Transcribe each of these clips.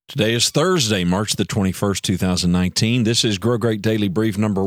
Today is Thursday, March the 21st, 2019. This is Grow Great Daily Brief number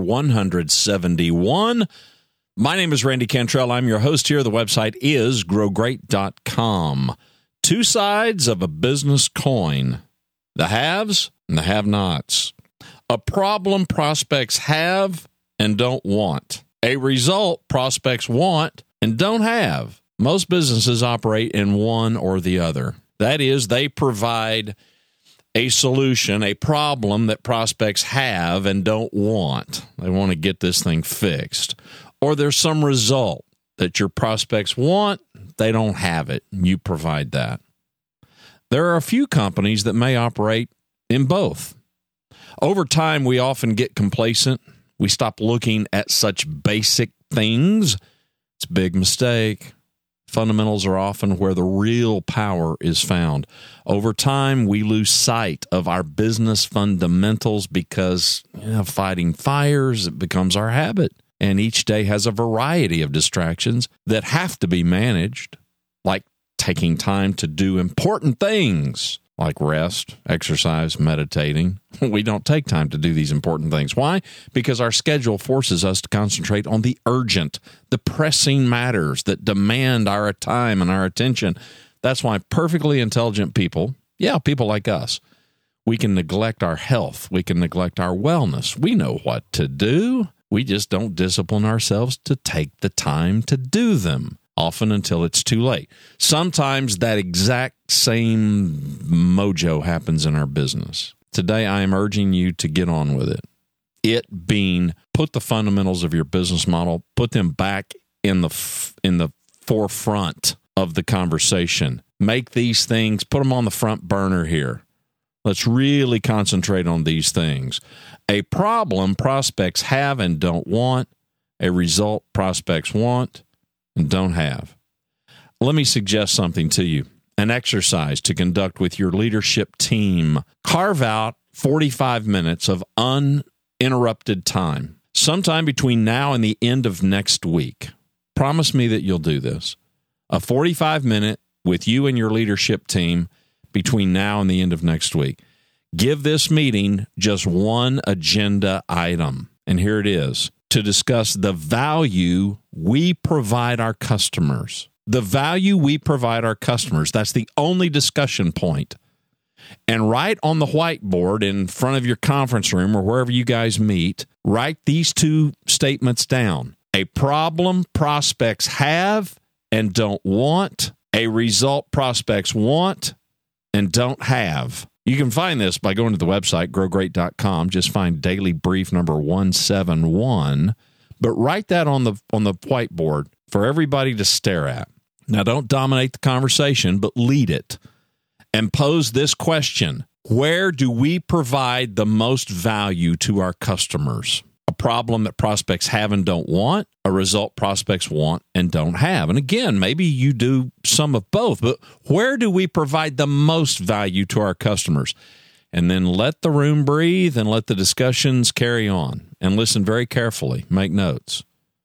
171. My name is Randy Cantrell. I'm your host here. The website is growgreat.com. Two sides of a business coin, the haves and the have-nots. A problem prospects have and don't want. A result prospects want and don't have. Most businesses operate in one or the other. That is, they provide a solution, a problem that prospects have and don't want. They want to get this thing fixed. Or there's some result that your prospects want, they don't have it. You provide that. There are a few companies that may operate in both. Over time, we often get complacent. We stop looking at such basic things. It's a big mistake. Fundamentals are often where the real power is found. Over time, we lose sight of our business fundamentals because fighting fires, it becomes our habit. And each day has a variety of distractions that have to be managed, like taking time to do important things like rest, exercise, meditating. We don't take time to do these important things. Why? Because our schedule forces us to concentrate on the urgent, the pressing matters that demand our time and our attention. That's why perfectly intelligent people, people like us, we can neglect our health. We can neglect our wellness. We know what to do. We just don't discipline ourselves to take the time to do them, often until it's too late. Sometimes that exact same mojo happens in our business. Today, I am urging you to get on with it. It being, put the fundamentals of your business model, put them back in the forefront of the conversation. Make these things, put them on the front burner here. Let's really concentrate on these things. A problem prospects have and don't want. A result prospects want and don't have. Let me suggest something to you, an exercise to conduct with your leadership team. Carve out 45 minutes of uninterrupted time, sometime between now and the end of next week. Promise me that you'll do this. A 45-minute with you and your leadership team between now and the end of next week. Give this meeting just one agenda item, and here it is. To discuss the value we provide our customers. The value we provide our customers. That's the only discussion point. And write on the whiteboard in front of your conference room or wherever you guys meet, write these two statements down. A problem prospects have and don't want. A result prospects want and don't have. You can find this by going to the website, growgreat.com. Just find Daily Brief number 171. But write that on the whiteboard for everybody to stare at. Now, don't dominate the conversation, but lead it. And pose this question. Where do we provide the most value to our customers? A problem that prospects have and don't want, a result prospects want and don't have. And again, maybe you do some of both, but where do we provide the most value to our customers? And then let the room breathe and let the discussions carry on. And listen very carefully. Make notes.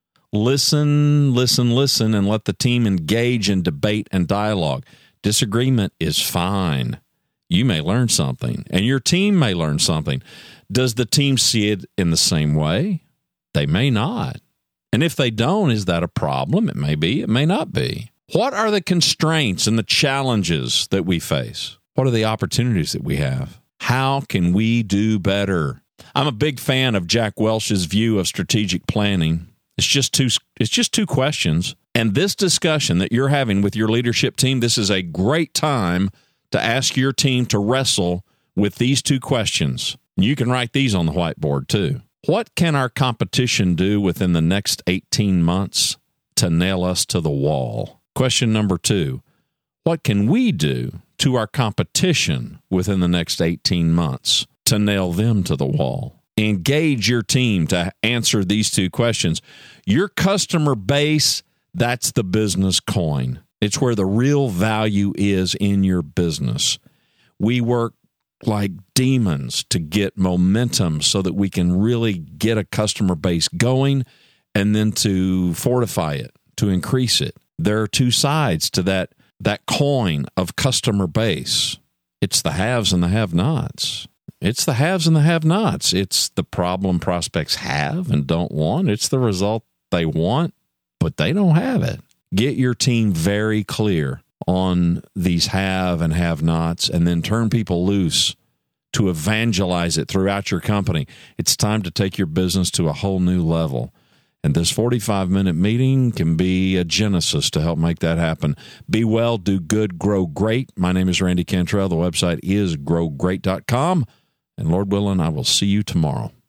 Listen, and let the team engage in debate and dialogue. Disagreement is fine. You may learn something, and your team may learn something. Does the team see it in the same way? They may not. And if they don't, is that a problem? It may be. It may not be. What are the constraints and the challenges that we face? What are the opportunities that we have? How can we do better? I'm a big fan of Jack Welch's view of strategic planning. It's just two questions. And this discussion that you're having with your leadership team, this is a great time to ask your team to wrestle with these two questions. You can write these on the whiteboard too. What can our competition do within the next 18 months to nail us to the wall? Question number 2, what can we do to our competition within the next 18 months to nail them to the wall? Engage your team to answer these two questions. Your customer base, that's the business coin. It's where the real value is in your business. We work like demons to get momentum so that we can really get a customer base going and then to fortify it, to increase it. There are two sides to that coin of customer base. It's the haves and the have-nots. It's the haves and the have-nots. It's the problem prospects have and don't want. It's the result they want, but they don't have it. Get your team very clear on these have and have-nots, and then turn people loose to evangelize it throughout your company. It's time to take your business to a whole new level. And this 45-minute meeting can be a genesis to help make that happen. Be well, do good, grow great. My name is Randy Cantrell. The website is growgreat.com. And Lord willing, I will see you tomorrow.